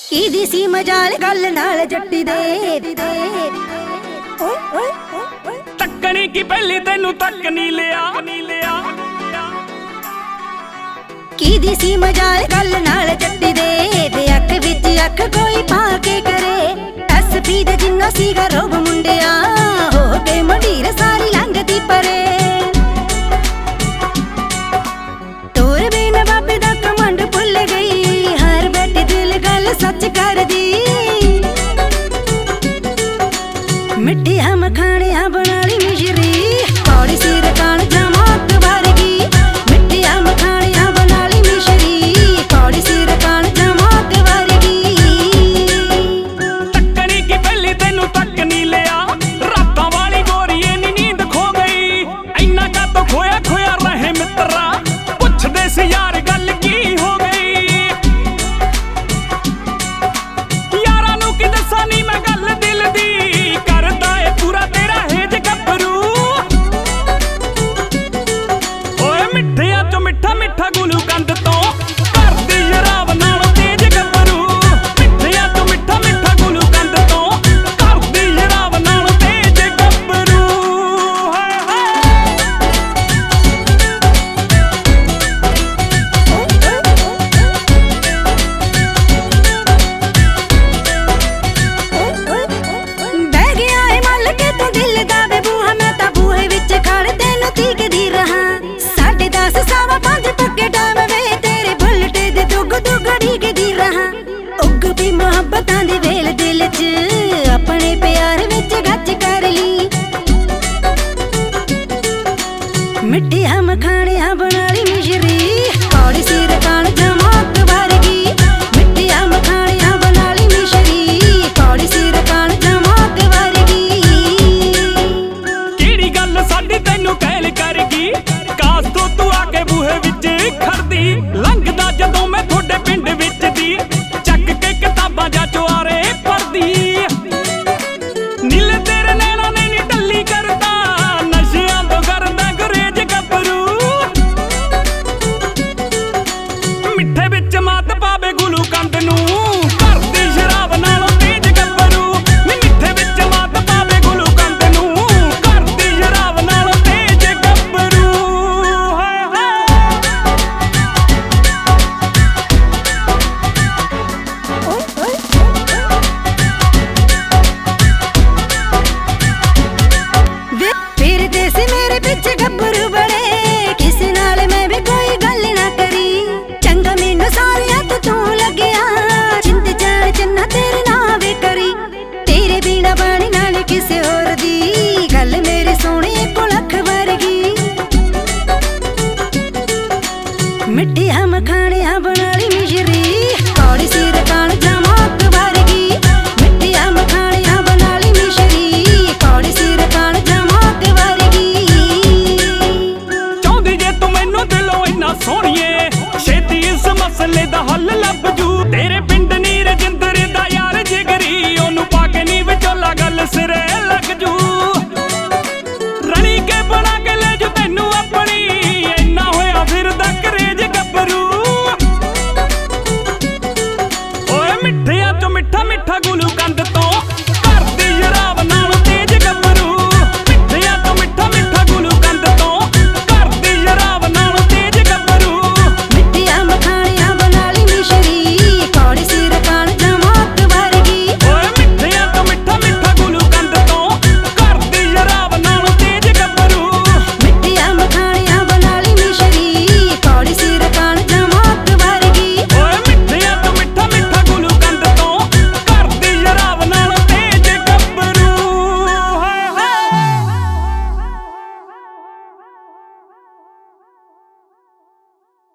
कीदी सी मजाल गल नाल जट्टी दे तक्कनी की पहली तेनू तक नहीं लिया कीदी सी मजाल गल नाल जट्टी दे अख विच अख कोई पा के करे एसपी दे जिन्ना सीगा रोब मुंडिया हो के मंडीर सारी लंघदी परे तोर बिन बाबे दा कमंड भुल गई हर बैठी दिल गल सच कर दी मिट्टी हम खाने बना ली मिश्री कौड़ी सिर कान जमात भरगी मिट्टी हम खाने बना ली मिश्री कौड़ी सिर कान जमात भरगी तक्कनी की पहली तेनू तक नहीं लिया रातां वाली गोरीए नी नींद खो गई इन्ना का तो खोया खोया रहे मित्रा पुछदे सी यार गल की हो गई यारां नू की दस्सां नी मैं गल दिल दी करदा ए पूरा तेरा हेज गभरू ओए मिठिया चो मिठा मिठा गुलू कंद तो करदी शराब नालों तेज गभरू मिठिया चो मिठा मिठा गुलू कंद तो करदी शराब नालों तेज गभरू हाय बह गया है मल के तू दिल दा वे बूहा मैं तां बूहे विच खड़ तैनू तीकदी रहां 10:30 सवा 5 पक्के टाइम वे तेरे बुलटे दे दुग दुग ढीकदी रहां उग भी मोहब्बतां दे वेल दिल च अपने प्यार विच गच कर ली मिट्टी हम खाने बना ली मिश्री कौड़ी सिर कान जमात भरगी मिट्टी हम खाने बना ली मिश्री कौड़ी सिर कान जमात भरगी किहड़ी गल साडी तैनू कहल करगी कास तो तू आके बूहे विच खड़दी लंघदा जदों मैं थोड़े पिंड विच दी चक के किताबां जा चुआरे पढ़दी नीले तेरे नैना ने नी टल्ली करदा नशियां तो करदा गुरेज गभरू मिठे विच मात पावे गुलू कंद नू करदी शराब नालों तेज गभरू नी मिठे विच मात पावे गुलू कंद नू करदी शराब नालों तेज गभरू हाय वे फिरदे सी मेरे पिछे गब्बरू बड़े किसे नाल मैं भी कोई गल ना करी चंगा मैनू सारियां तू लगिया जिंद जान चन्ना तेरे नाल वे करी तेरे बिना बाणी नाल किसे होर दी गल मेरे सोहणे को लख वर्गी मिट्टी हम खाने बना ली मिश्री कौड़ी सिर कान जमात भरगी मिट्टी हम खाने बना ली मिश्री कौड़ी सिर कान जमात भरगी चाहुंदी जे तू मैनू दिलों इन्ना सोहणीए छेती इस मसले दा हल लभ जू तेरे पिंड नी रजिंदर दा यार जिगरी ओनू पाके नी विचोला गल सिरे लग जू रणी के बना के ले जू तैनू अपनी इन्ना होया फिरदा करेज गभरू ओए मिठिया चो मिठा मिठा गुलू